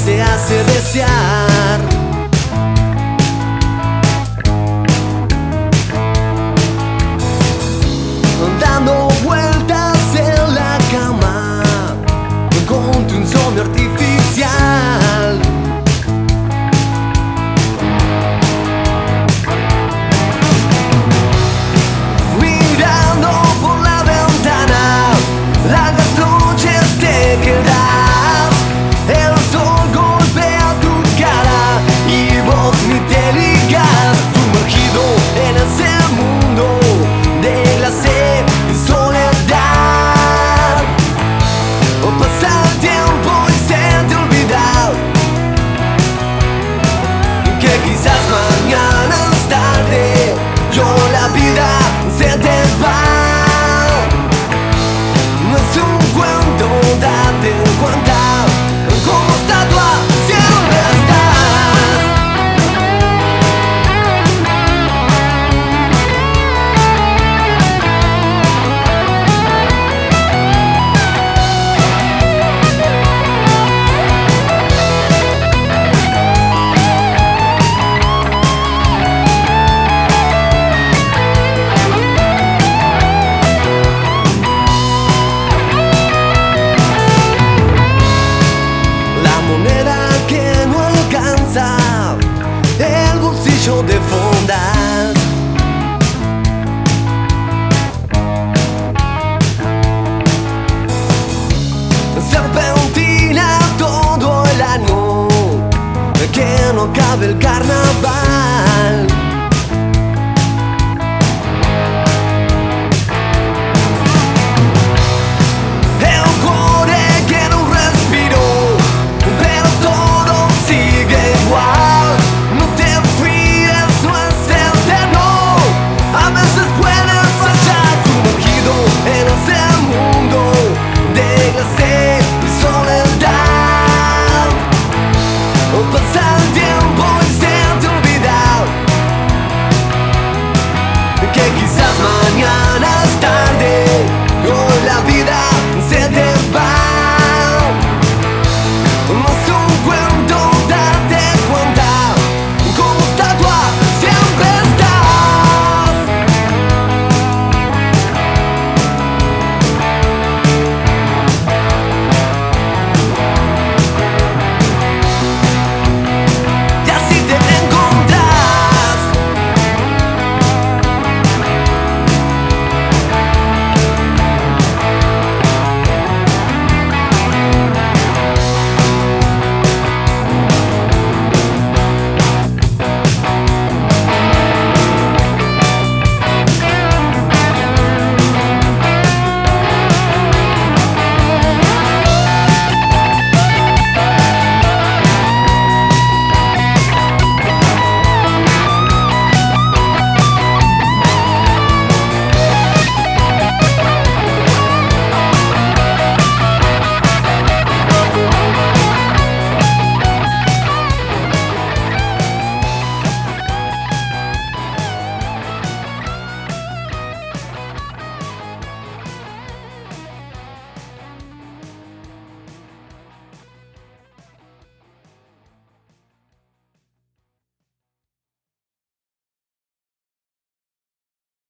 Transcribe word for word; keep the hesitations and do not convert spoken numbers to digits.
te hace desear. Dando vueltas en la cama, encontré un insomnio artificial. Mirando por la ventana, largas noches te quedas. El sol golpea tu cara y vos ni te ligas. Sumergido en ese mundo de glaciar y soledad. Pasa el tiempo y se te olvida que quizás mañana es tarde. Yo la vida se te va. No es un cuento, date cuenta como estatua siempre estás. El bolsillo de fondas. Serpentina todo el año, que no cabe el carnaval.